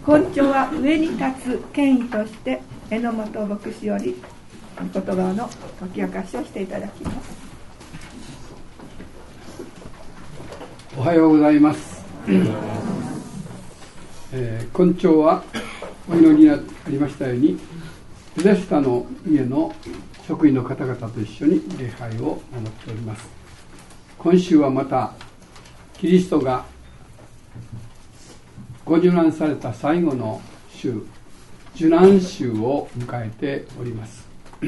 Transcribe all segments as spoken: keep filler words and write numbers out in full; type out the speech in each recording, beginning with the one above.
根性は上に立つ権威として榎本牧師より御言葉の解き明かしをしていただきます。 おはようございます。えー、根性はお祈りにありましたようにベゼスタの家の職員の方々と一緒に礼拝を守っております。今週はまたキリストがご受難された最後の週、受難週を迎えております。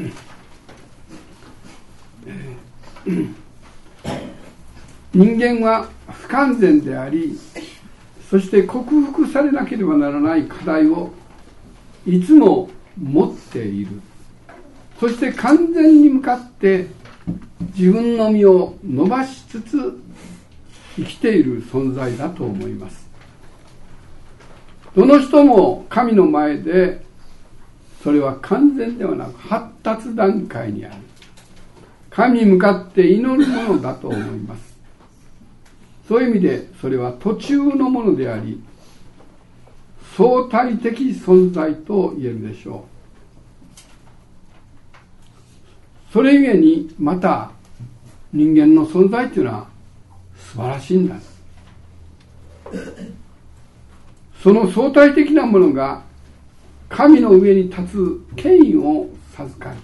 人間は不完全であり、そして克服されなければならない課題をいつも持っている。そして完全に向かって自分の身を伸ばしつつ生きている存在だと思います。どの人も神の前でそれは完全ではなく発達段階にある。神に向かって祈るものだと思います。そういう意味でそれは途中のものであり、相対的存在と言えるでしょう。それゆえにまた人間の存在というのは素晴らしいんだ。その相対的なものが神の上に立つ権威を授かる。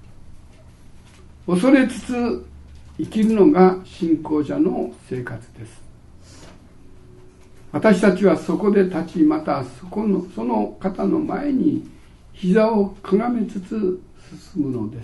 恐れつつ生きるのが信仰者の生活です。私たちはそこで立ち、またそこのその方の前に膝をかがめつつ進むのです。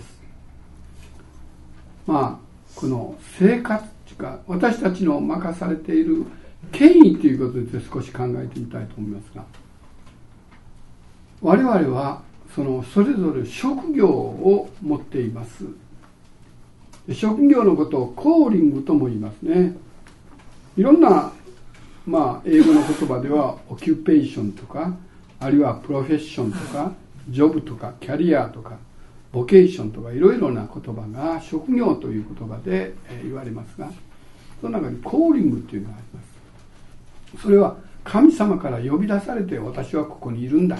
まあこの生活というか、私たちの任されている権威ということで少し考えてみたいと思いますが、我々はそのそれぞれ職業を持っています。職業のことをコーリングとも言いますね。いろんな、まあ、英語の言葉ではオキュペーションとか、あるいはプロフェッションとか、ジョブとかキャリアとかボケーションとかいろいろな言葉が職業という言葉で言われますが、その中にコーリングというのがあります。それは神様から呼び出されて私はここにいるんだ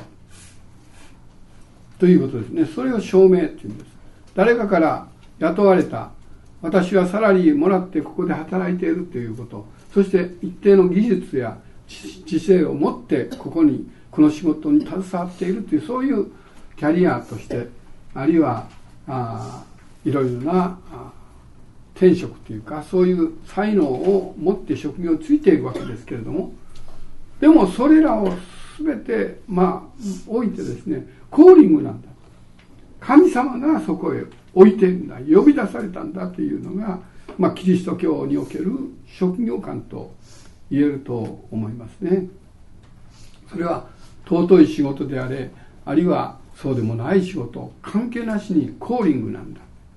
ということですね。それを証明というんです。誰かから雇われた、私はサラリーもらってここで働いているということ、そして一定の技術や知性を持ってここにこの仕事に携わっているという、そういうキャリアとして、あるいはあいろいろな転職というか、そういう才能を持って職業についているわけですけれども、でもそれらを全てまあ置いてですね、コーリングなんだ、神様がそこへ置いてるんだ、呼び出されたんだというのが、まあ、キリスト教における職業観と言えると思いますね。それは尊い仕事であれ、あるいはそうでもない仕事、関係なしにコーリングなんだ。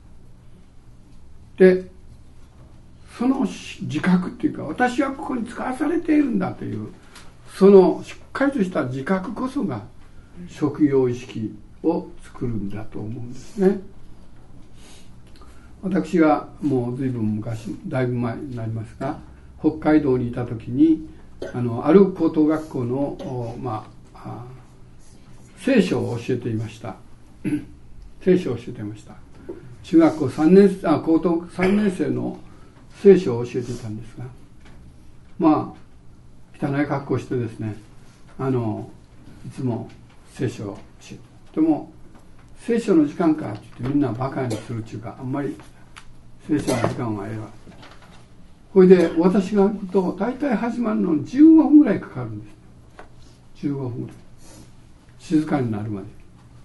で、その自覚っていうか、私はここに使わされているんだという、そのしっかりとした自覚こそが職業意識を作るんだと思うんですね。私がもう随分昔、だいぶ前になりますが、北海道にいた時にあのある高等学校の、まあ、聖書を教えていました。聖書を教えていました。中学校さんねんあ高等さんねん生の聖書を教えていたんですが、まあ汚い格好をしてですね、あのいつも聖書を教えて、でも聖書の時間かって言ってみんなバカにするっていうか、あんまり聖書の時間はええわ。これで私が行くと大体始まるのにじゅうごふんぐらいかかるんです。じゅうごふんぐらい、静かになるまで。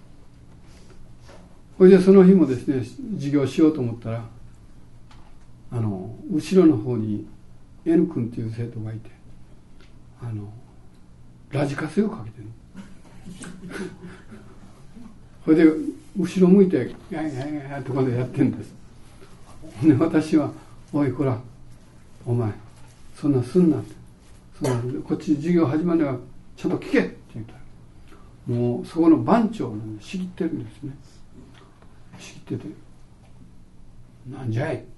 これでその日もですね、授業しようと思ったら、あの後ろの方に N 君という生徒がいて、あのラジカセをかけてる。それで後ろ向いてやいやいやとかでやってるんです。で私はおいこらお前そんなすんなって、そんなこっち授業始まるのはちゃんと聞けって言ったら、もうそこの番長なんで仕切ってるんですね。仕切ってて、なんじゃい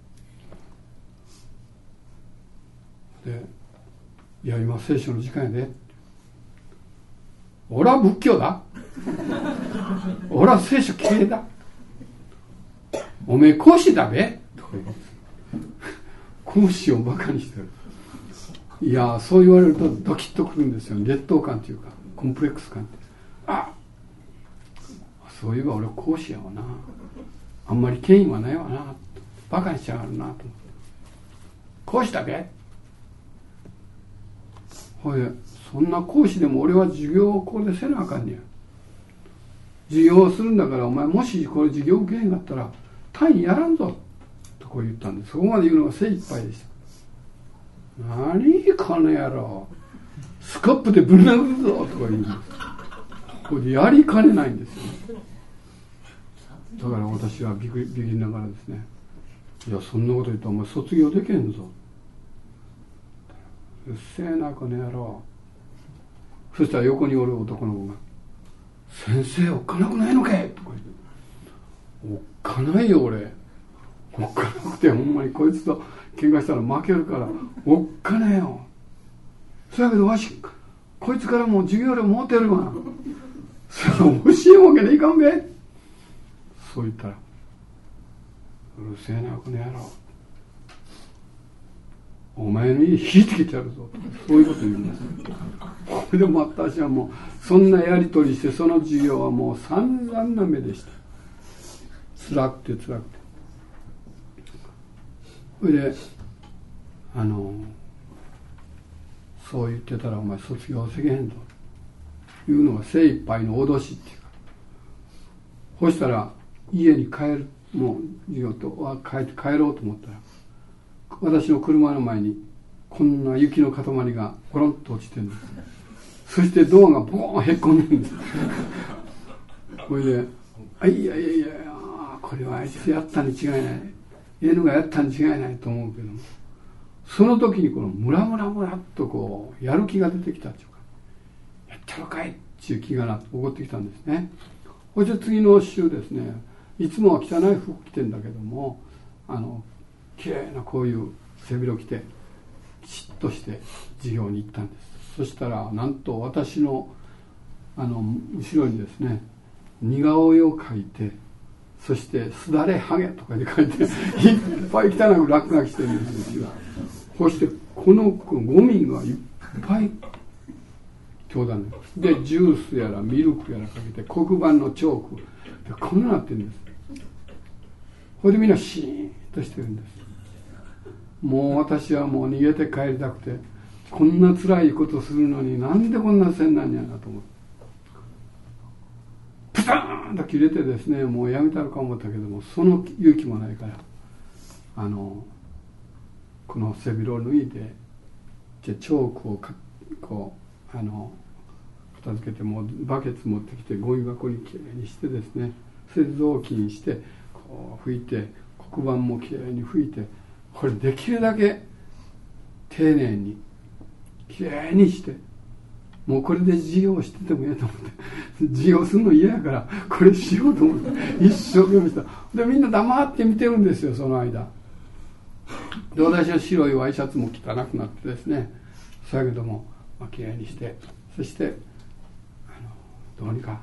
で、いや今聖書の時間やで、 俺は仏教だ。俺は聖書系だ。おめえ講師だべとか言うんです。講師をバカにしてる。いや、そう言われるとドキッとくるんですよ。劣等感というかコンプレックス感って。あ、そういえば俺講師やわな、あんまり権威はないわな、バカにしちゃうなと思って、講師だべ。ほいで、そんな講師でも俺は授業をこれでせなあかんねや。授業をするんだから、お前もしこれ授業受けへんかったら単位やらんぞとこう言ったんで、そこまで言うのが精一杯でした。何この野郎、スコップでぶん殴るぞとか言うんです。これでやりかねないんですよ。だから私はビビビりながらですね、いや、そんなこと言ったらお前卒業できへんぞ。うっせえなこの野郎。そしたら横におる男の子が、先生おっかなくないのかいとか言って、おっかないよ俺、おっかなくてほんまにこいつと喧嘩したら負けるからおっかねえよ。そやけどわしこいつからもう授業料持ってるわ、それ教えんわけにいかんべ。そう言ったら、うるせえなこの野郎、お前の家引いてきてやるぞ、そういうこと言うんです。これでも私はもうそんなやり取りして、その授業はもう散々な目でした。辛くて辛くて、それであのそう言ってたら、お前卒業せげへんというのが精一杯の脅しっていうか、そしたら家に帰る、もう授業と帰って帰ろうと思ったら、私の車の前にこんな雪の塊がゴロンと落ちてるんです。そしてドアがボーンへっこんでるんです。これで、あ、いやいやいや、これはあいつやったに違いない、N がやったに違いないと思うけども、その時にこのムラムラムラっとこうやる気が出てきたっていうか、やったのかいっていう気が起こってきたんですね。そして次の週ですね、いつもは汚い服着てんだけども、あのきれいなこういう背広着てきちっとして授業に行ったんです。そしたらなんと私のあの後ろにですね、似顔絵を描いて、そしてすだれハゲとかで書いていっぱい汚く落書きしてるんですよ。そしてこのゴミがいっぱい教団で、ジュースやらミルクやらかけて黒板のチョークでこんななってるんです。これでみんなシーンとしてるんです。もう私はもう逃げて帰りたくて、こんな辛いことするのになんでこんなせんなんやなと思って、プターンと切れてですね、もうやめたのか思ったけども、その勇気もないから、あのこの背広を脱いで、じゃチョークをかこうあの片付けて、もうバケツ持ってきてゴミ箱にきれいにしてですね、それで雑巾してこう拭いて、黒板もきれいに拭いて、これできるだけ丁寧にきれいにして、もうこれで授業しててもいいと思って、授業するの嫌やからこれしようと思って一生懸命した。でみんな黙って見てるんですよ、その間で。私は白いワイシャツも汚くなってですね、そやけども、まあ、きれいにして、そしてあのどうにかなって、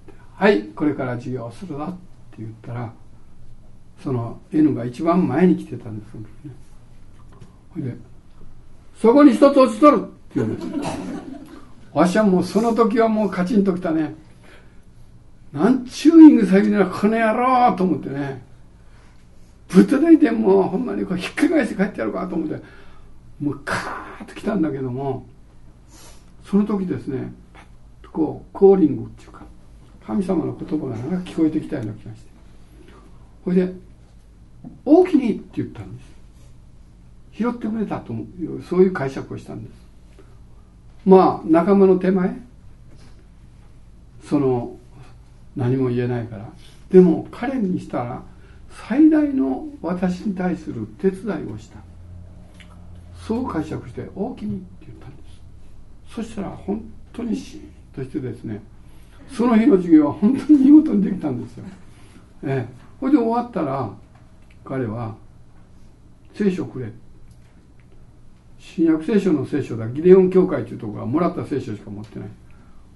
はい、これから授業をするぞって言ったら、その N が一番前に来てたんですよね。ほいで、そこに一つ落ちとるって言うんです。わしはもうその時はもうカチンときたね。なんちゅうイングさぎならこの野郎と思ってね、ぶったたいてもうほんまにこうひっくり返して帰ってやるかと思って、もうカーッと来たんだけども、その時ですね、パッとこうコーリングっていうか、神様の言葉がなんか聞こえてきたような気がして、それで大きにって言ったんです。拾ってくれたという、そういう解釈をしたんです。まあ仲間の手前、その何も言えないから、でも彼にしたら最大の私に対する手伝いをした、そう解釈して大きにって言ったんです。そしたら本当にシーンとしてですね、その日の授業は本当に見事にできたんですよ。ええ、それで終わったら彼は聖書くれ、新約聖書の聖書だ、ギデオン教会というところはもらった聖書しか持ってない。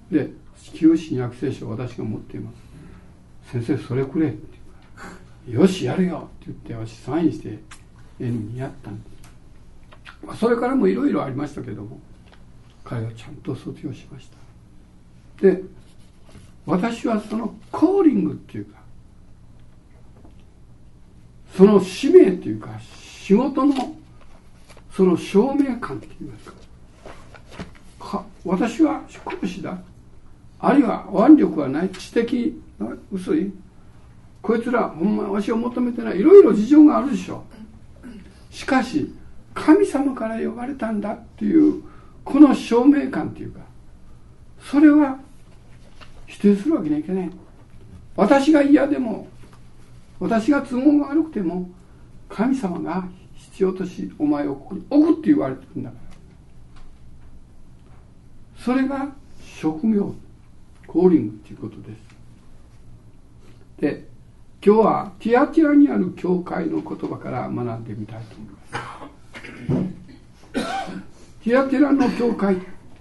で旧新約聖書を私が持っています。先生それくれって言うから、よしやるよって言って私サインして絵にやったんです。それからもいろいろありましたけども、彼はちゃんと卒業しました。で私はそのコーリングっていうか、その使命っていうか、仕事のその証明感っていいますか、か私は講師だ、あるいは腕力はない、知的薄い、こいつらほんまわしを求めてない、いろいろ事情があるでしょう。しかし神様から呼ばれたんだっていうこの証明感っていうか、それは否定するわけにはいけない。私が嫌でも、私が都合が悪くても、神様が必要としお前をここに置くって言われてるんだから、それが職業、コーリングということです。で、今日はティアティラにある教会の言葉から学んでみたいと思います。ティアティラの教会、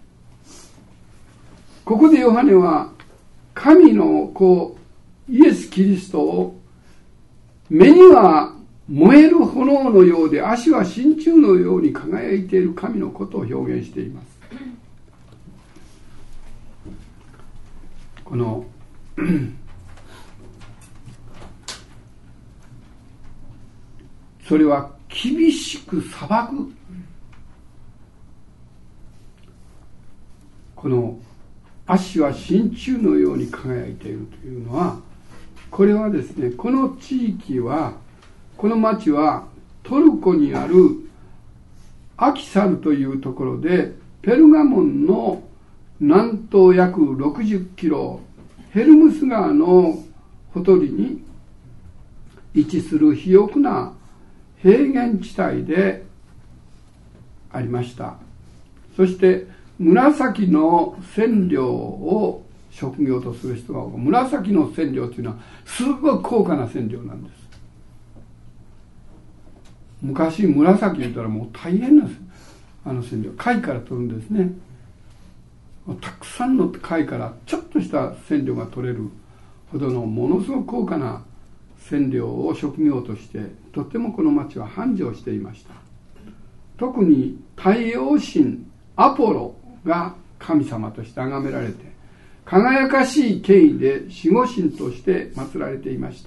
ここでヨハネは神の子イエス・キリストを目には燃える炎のようで足は真鍮のように輝いている神のことを表現しています。このそれは厳しく裁く、この足は真鍮のように輝いているというのは、これはですね、この地域は、この町はトルコにあるアキサルというところで、ペルガモンの南東約ろくじゅっキロ、ヘルムス川のほとりに位置する肥沃な平原地帯でありました。そして紫の染料を職業とする人が多く、紫の染料というのはすごい高価な染料なんです。昔紫言ったらもう大変なあの染料、貝から取るんですね。たくさんの貝からちょっとした染料が取れるほどのものすごく高価な染料を職業として、とてもこの町は繁盛していました。特に太陽神アポロが神様として崇められて、輝かしい権威で守護神として祀られていました。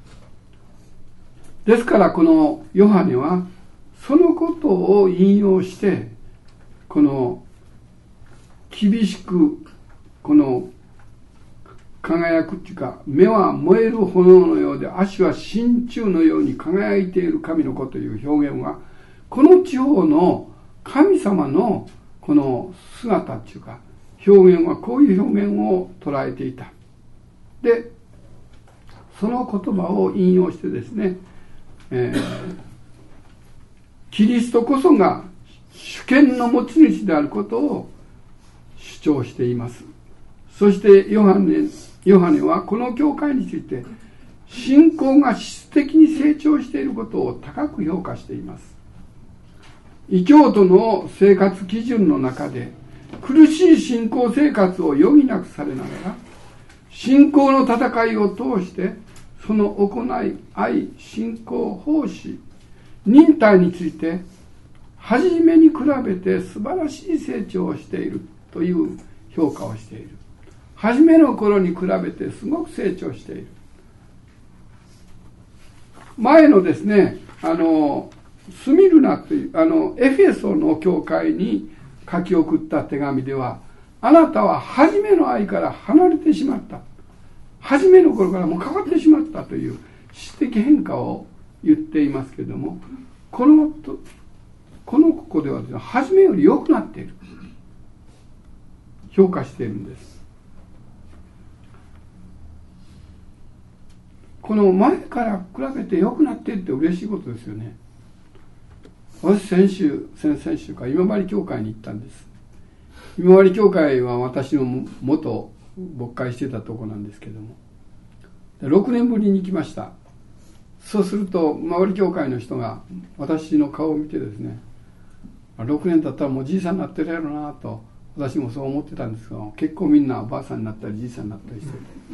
ですからこのヨハネはそのことを引用して、この厳しくこの輝くっていうか、目は燃える炎のようで足は真鍮のように輝いている神の子という表現は、この地方の神様のこの姿っていうか表現はこういう表現を捉えていた。でその言葉を引用してですね、えー、キリストこそが主権の持ち主であることを主張しています。そしてヨハネ、ヨハネはこの教会について信仰が質的に成長していることを高く評価しています。異教徒の生活基準の中で苦しい信仰生活を余儀なくされながら、信仰の戦いを通してその行い、愛、信仰、奉仕、忍耐について初めに比べて素晴らしい成長をしているという評価をしている。初めの頃に比べてすごく成長している。前のですね、あのスミルナというあのエフェソの教会に書き送った手紙では、あなたは初めの愛から離れてしまった、初めの頃からもう変わってしまったという質的変化を言っていますけれども、このこのここではですね、初めより良くなっている、評価しているんです。この前から比べて良くなっているって嬉しいことですよね。私先週先々週から今治教会に行ったんです。今治教会は私の元牧会してたとこなんですけども、ろくねんぶりに行きました。そうすると今治教会の人が私の顔を見てですね、ろくねん経ったらもうじいさんになってるやろなと私もそう思ってたんですが、結構みんなおばあさんになったりじいさんになったりして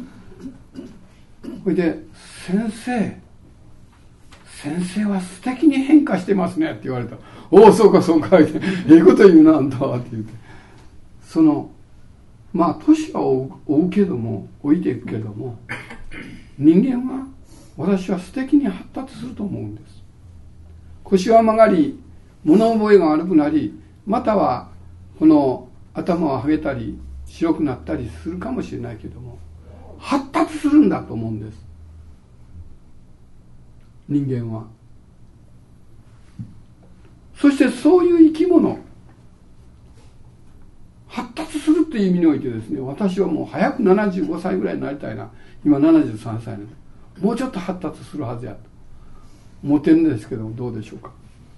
それで先生先生は素敵に変化してますねって言われた。おおそうかそうかってええこと言うなあんたはって言って、そのまあ年は追う、追うけども置いていくけども、人間は私は素敵に発達すると思うんです。腰は曲がり物覚えが悪くなり、またはこの頭をはげたり白くなったりするかもしれないけども、発達するんだと思うんです、人間は。そしてそういう生き物、発達するという意味においてですね、私はもう早くななじゅうごさいぐらいになりたいな。今ななじゅうさんさいなので、もうちょっと発達するはずやと思ってるんですけど、どうでしょうか。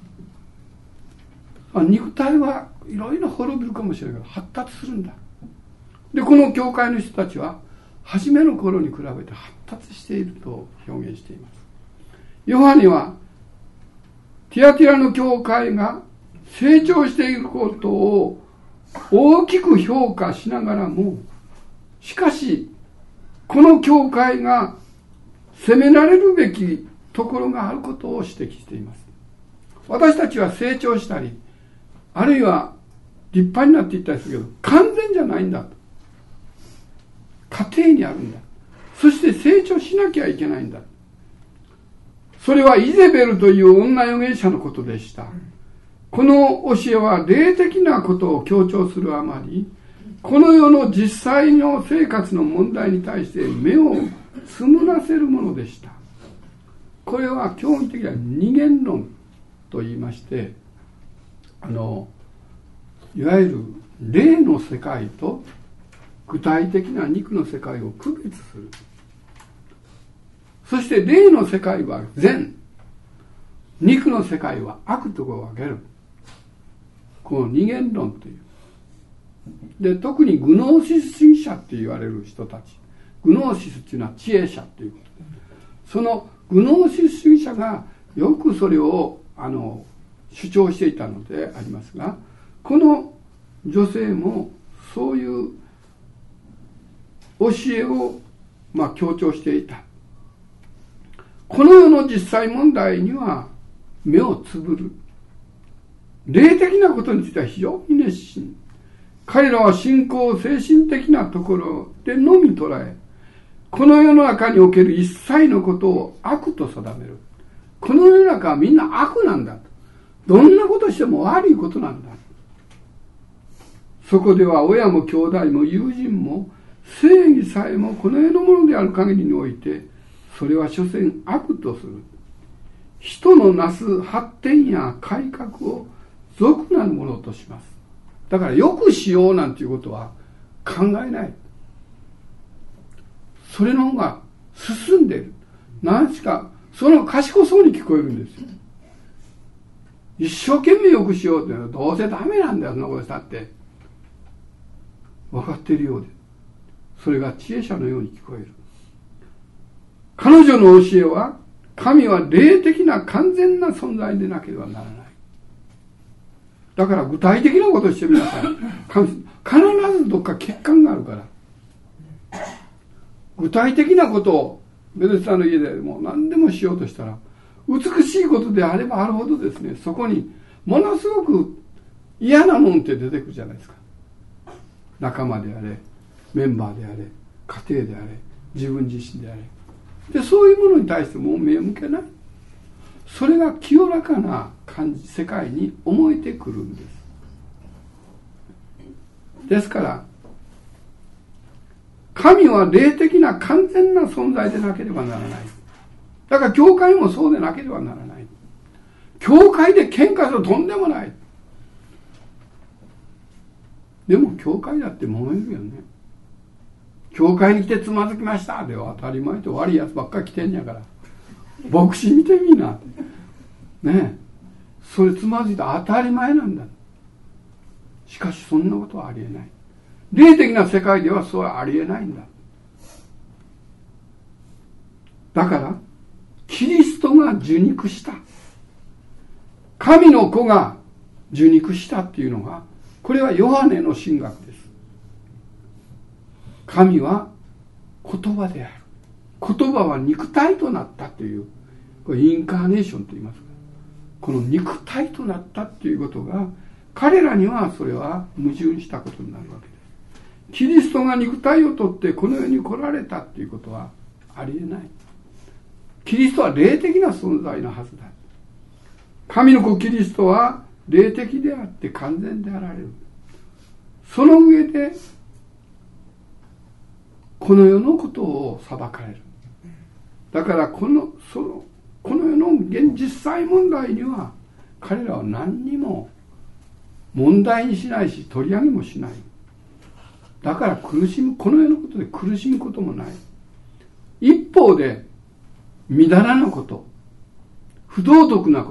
あ、肉体はいろいろ滅びるかもしれないけど発達するんだ。でこの教会の人たちは初めの頃に比べて発達していると表現しています。ヨハネはティアティラの教会が成長していることを大きく評価しながらも、しかしこの教会が責められるべきところがあることを指摘しています。私たちは成長したり、あるいは立派になっていったりするけど、完全じゃないんだと。過程にあるんだ。そして成長しなきゃいけないんだ。それはイゼベルという女預言者のことでした。この教えは霊的なことを強調するあまり、この世の実際の生活の問題に対して目をつむらせるものでした。これは基本的には二元論と言いまして、あのいわゆる霊の世界と具体的な肉の世界を区別する。そして霊の世界は善、肉の世界は悪と分ける。この二元論という。で、特にグノーシス主義者って言われる人たち。グノーシスっていうのは知恵者ということで、そのグノーシス主義者がよくそれをあの主張していたのでありますが、この女性もそういう教えを、まあ、強調していた。この世の実際問題には目をつぶる。霊的なことについては非常に熱心。彼らは信仰を精神的なところでのみ捉え、この世の中における一切のことを悪と定める。この世の中はみんな悪なんだと。どんなことしても悪いことなんだ。そこでは親も兄弟も友人も正義さえもこの世のものである限りにおいて、それは所詮悪とする。人のなす発展や改革を俗なるものとします。だからよくしようなんていうことは考えない。それの方が進んでいる。何しかその賢そうに聞こえるんですよ。一生懸命よくしようっていうのはどうせダメなんだよ、そんなことしたって分かっているようで、それが知恵者のように聞こえる。彼女の教えは、神は霊的な完全な存在でなければならない。だから具体的なことをしてみなさい。必ずどっか欠陥があるから。具体的なことをベルサの家でもう何でもしようとしたら、美しいことであればあるほどですね、そこにものすごく嫌なもんって出てくるじゃないですか。仲間であれ、メンバーであれ、家庭であれ、自分自身であれ。で、そういうものに対してもう目を向けない。それが清らかな感じ、世界に思えてくるんです。ですから、神は霊的な完全な存在でなければならない。だから教会もそうでなければならない。教会で喧嘩するととんでもない。でも教会だって揉めるよね。教会に来てつまずきましたでは当たり前と悪いやつばっかり来てんやから。牧師見てみんな。ねえ。それつまずいた当たり前なんだ。しかしそんなことはありえない。霊的な世界ではそうはありえないんだ。だからキリストが受肉した、神の子が受肉したっていうのが、 これはヨハネの神学です。神は言葉である。言葉は肉体となったという、これインカーネーションと言いますか。この肉体となったということが、彼らにはそれは矛盾したことになるわけです。キリストが肉体をとってこの世に来られたということはありえない。キリストは霊的な存在のはずだ。神の子キリストは霊的であって完全であられる。その上でこの世のことを裁かれる。だからこのそのこの世の現実際問題には彼らは何にも問題にしないし取り上げもしない。だから苦しむ、この世のことで苦しむこともない。一方でみだらなこと、不道徳なこと、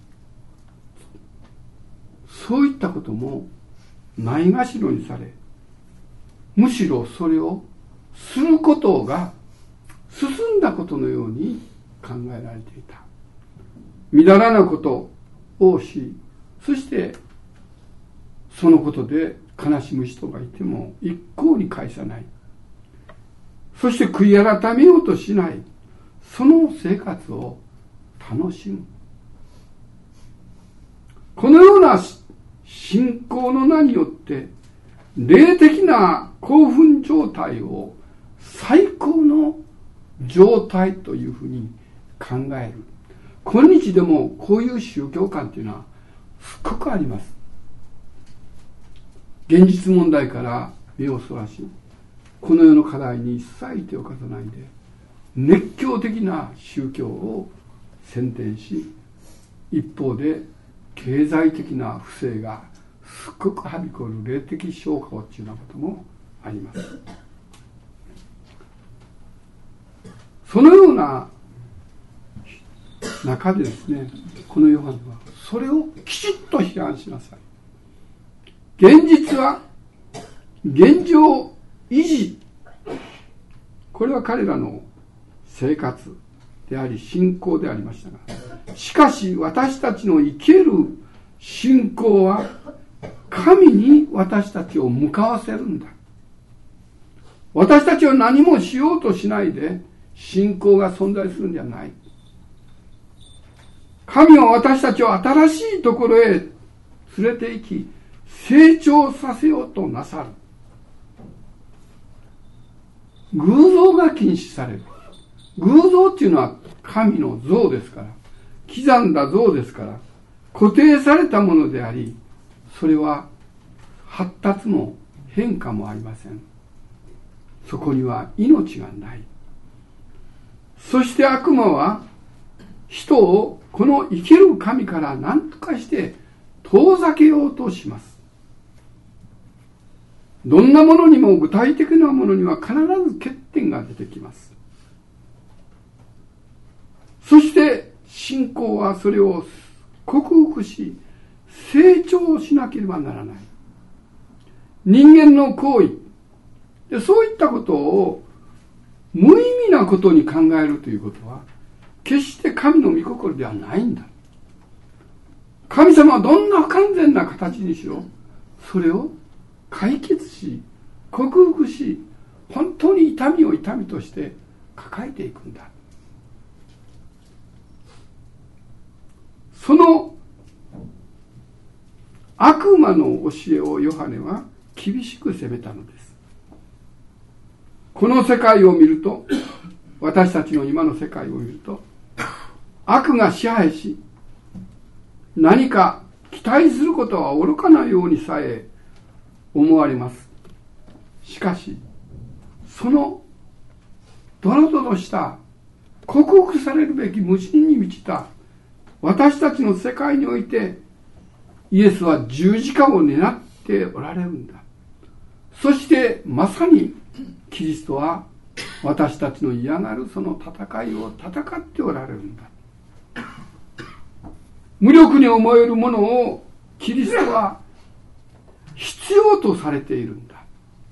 そういったこともないがしろにされ、むしろそれをすることが進んだことのように考えられていた。みだらなことをし、そしてそのことで悲しむ人がいても一向に返さない。そして悔い改めようとしない。その生活を楽しむ。このような信仰の名によって霊的な興奮状態を最高の状態というふうに考える。今日でもこういう宗教観というのはすっごくあります。現実問題から目をそらし、この世の課題に一切手を貸さないで熱狂的な宗教を宣伝し、一方で経済的な不正がすっごくはびこる霊的消化というようなこともあります。そのような中でですね、このヨハネはそれをきちっと批判しなさい。現実は現状維持、これは彼らの生活であり信仰でありましたが、しかし私たちの生きる信仰は神に私たちを向かわせるんだ。私たちは何もしようとしないで信仰が存在するんじゃない。神は私たちを新しいところへ連れて行き、成長させようとなさる。偶像が禁止される。偶像っていうのは神の像ですから、刻んだ像ですから、固定されたものであり、それは発達も変化もありません。そこには命がない。そして悪魔は人をこの生きる神から何とかして遠ざけようとします。どんなものにも具体的なものには必ず欠点が出てきます。そして信仰はそれを克服し成長しなければならない。人間の行為でそういったことを無意味なことに考えるということは決して神の御心ではないんだ。神様はどんな不完全な形にしろそれを解決し克服し本当に痛みを痛みとして抱えていくんだ。その悪魔の教えをヨハネは厳しく責めたのです。この世界を見ると、私たちの今の世界を見ると、悪が支配し何か期待することは愚かなようにさえ思われます。しかしそのドロドロした克服されるべき無心に満ちた私たちの世界においてイエスは十字架を担っておられるんだ。そしてまさにキリストは私たちの嫌がるその戦いを戦っておられるんだ。無力に思えるものをキリストは必要とされているんだ。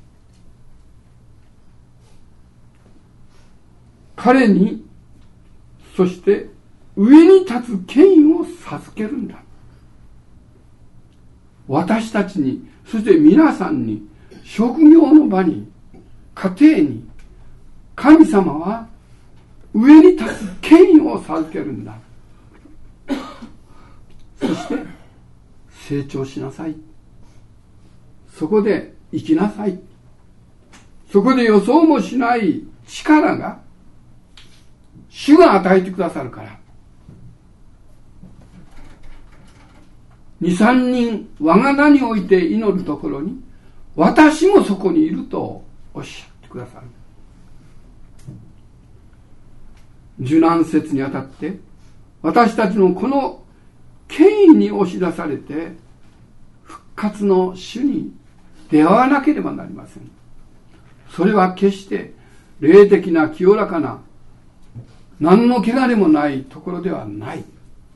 彼にそして上に立つ権威を授けるんだ。 私たちに、そして皆さんに、職業の場に、家庭に、神様は上に立つ権威を授けるんだ。そして成長しなさい。そこで生きなさい。そこで予想もしない力が主が与えてくださるから。二三人我が名において祈るところに私もそこにいるとおっしゃってくださる。受難節にあたって私たちのこの権威に押し出されて復活の主に出会わなければなりません。それは決して霊的な清らかな何の汚れもないところではない。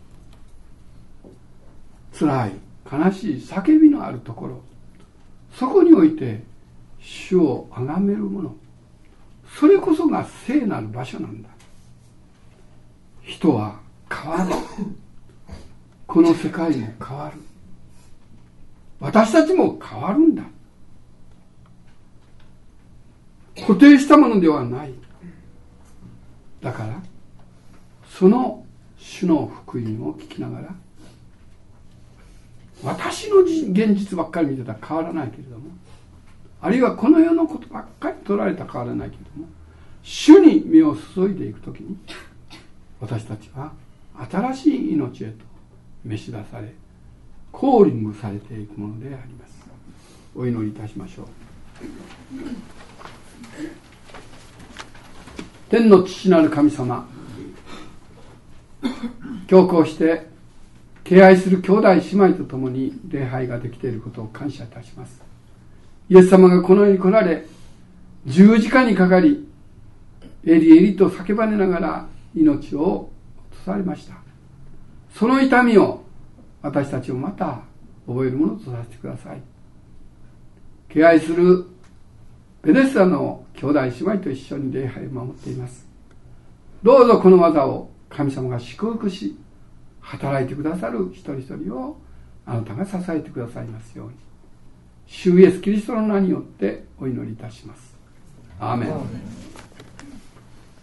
辛い悲しい叫びのあるところ、そこにおいて主を崇めるもの、それこそが聖なる場所なんだ。人は変わる。この世界も変わる。私たちも変わるんだ。固定したものではない。だからその主の福音を聞きながら、私の現実ばっかり見てたら変わらないけれども、あるいはこの世のことばっかり取られたら変わらないけれども、主に目を注いでいくときに私たちは新しい命へと召し出され、コーリングされていくものであります。お祈りいたしましょう。天の父なる神様、今日こうして敬愛する兄弟姉妹と共に礼拝ができていることを感謝いたします。イエス様がこの世に来られ、十字架にかかり、エリエリと叫ばれながら命を落とされました。その痛みを私たちもまた覚えるものとさせてください。敬愛するベネッサの兄弟姉妹と一緒に礼拝を守っています。どうぞこの技を神様が祝福し、働いてくださる一人一人をあなたが支えてくださいますように、主イエスキリストの名によってお祈りいたします。アーメン。